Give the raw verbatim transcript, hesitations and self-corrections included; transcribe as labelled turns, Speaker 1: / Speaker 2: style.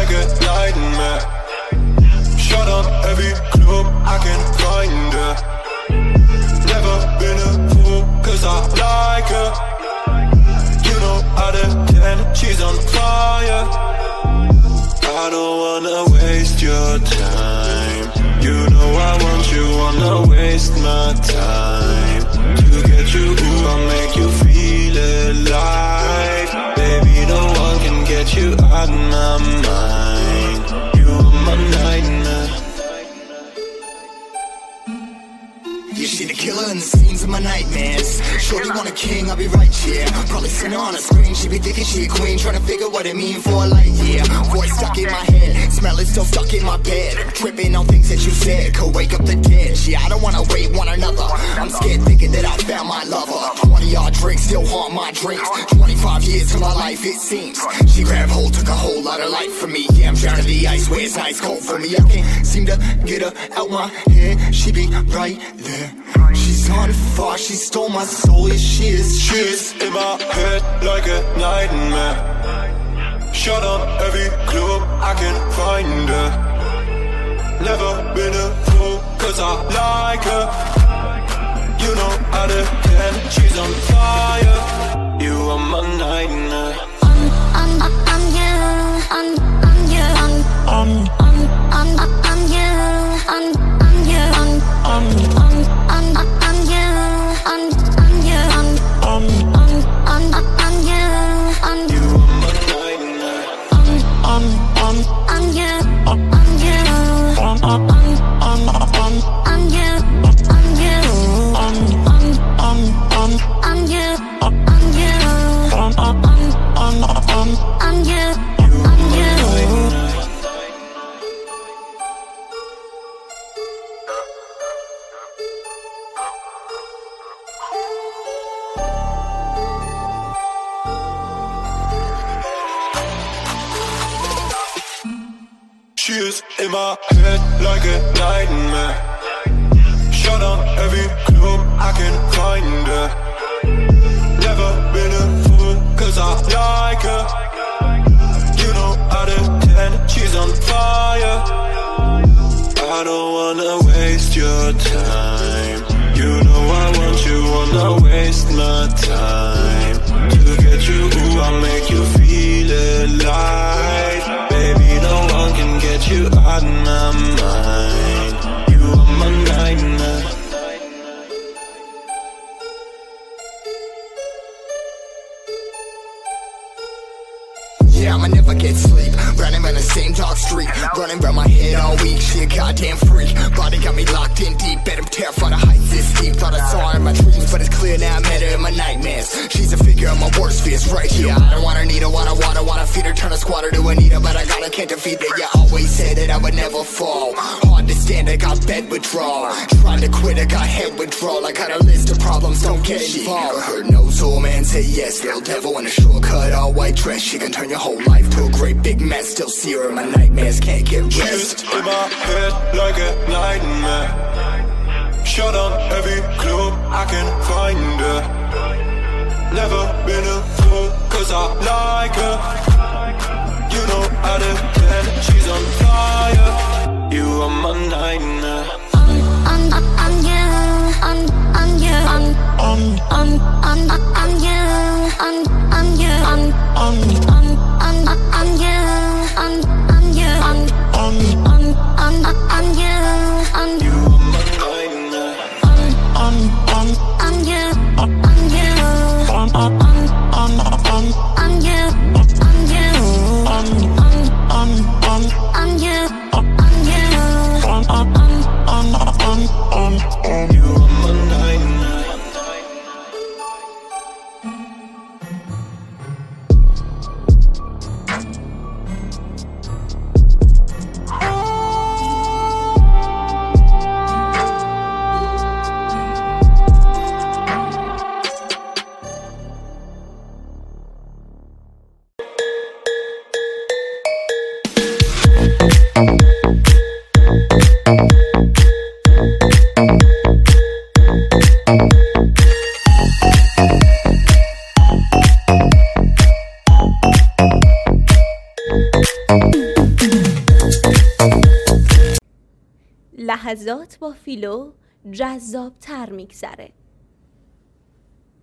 Speaker 1: like a nightmare. Shut up every club I can find her. Never been a fool, cause I like her. You know out of ten, she's on fire. I don't wanna waste your time. You know I want you, wanna waste my time. To get you, ooh, I'll make you feel alive. Baby, no one can get you out of my mind. You are my nightmare.
Speaker 2: Yeah, she the killer in the scenes of my nightmares. Shorty want a king, I'll be right here. Probably seen her on a screen, she be thinking she a queen. Trying to figure what it mean for a light year. Voice stuck in my head, smell is still stuck in my bed. Tripping on things that you said, could wake up the dead. She, I don't wanna wait one another. I'm scared thinking that I found my lover. Twenty odd drinks still haunt my dreams. Twenty-five years to my life it seems. She grabbed hold, took a whole lot of life from me. Yeah, I'm drowning the ice where it's ice cold for me. I can't seem to get her out my head. She be right there. She's on fire, she stole my soul, yeah she is.
Speaker 1: She's in my head like a nightmare. Shut up every club I can find her. Never been a fool, cause I like her. You know out of ten, she's on fire. You are my nightmare.
Speaker 3: I'm, I'm, I'm you, I'm, I'm you, I'm, I'm, I'm, I'm, I'm you, I'm, I'm you, I'm, I'm, I'm, I'm, I'm you, I'm, I'm you, I'm, I'm, I'm, I'm, I'm you, I'm,
Speaker 1: You are my nightmare.
Speaker 3: I'm, I'm, I'm, I'm you, I'm you, I'm, I'm, I'm, I'm, I'm you, I'm you, I'm, I'm, I'm, I'm, I'm you, I'm you, I'm, I'm, I'm, I'm, I'm you, I'm you.
Speaker 1: She's in my head like a nightmare. Shut up every club I can find her. Never been a fool, cause I like her. You know out of ten, she's on fire. I don't wanna waste your time. You know I want you, wanna waste my time. To get you, ooh, I'll make you feel alive. Baby, no one can get you out of my mind. You are my nightmare.
Speaker 2: Yeah, I'ma never get sleep. Running around the same dark street. Running around my head all week. She a goddamn freak. Body got me locked in deep. Bet I'm terrified of heights this deep. Thought I saw her in my dreams, but it's clear now I met her in my nightmares. She's a figure of my worst fears right here. I don't wanna need her, wanna wanna wanna feed her. Turn a squatter to a needle, but I gotta can't defeat her. You always said that I would never fall. Hard to stand, I got bed withdrawal. Trying to quit, I got head withdrawal. I got a list of problems, don't get involved. Never heard no soul man say yes. Little devil in a shortcut, all white dress. She can turn your whole life to a great big mess. Still see her in my nightmares, can't get rest.
Speaker 1: She's in my head like a nightmare. Shut up every club I can find her. Never been a fool, cause I like her. You know out of ten, she's on fire. You are my nightmare.
Speaker 3: I'm, I'm, I'm you, I'm, I'm you, I'm, I'm, I'm, I'm, I'm you, I'm, I'm you, I'm, I'm, I'm, I'm, I'm you, I'm, I'm you, I'm, I'm, I'm, I'm, I'm you, I'm,
Speaker 1: You are my nightmare.
Speaker 3: I'm, I'm, I'm, I'm you, I'm you, I'm, I'm, I'm, I'm, I'm you, I'm you, I'm, I'm, I'm, I'm, I'm you, I'm you, I'm, I'm, I'm, I'm, I'm, I'm, I'm.
Speaker 1: You are my nightmare.
Speaker 4: لحظات با فیلو جذاب تر میگذره.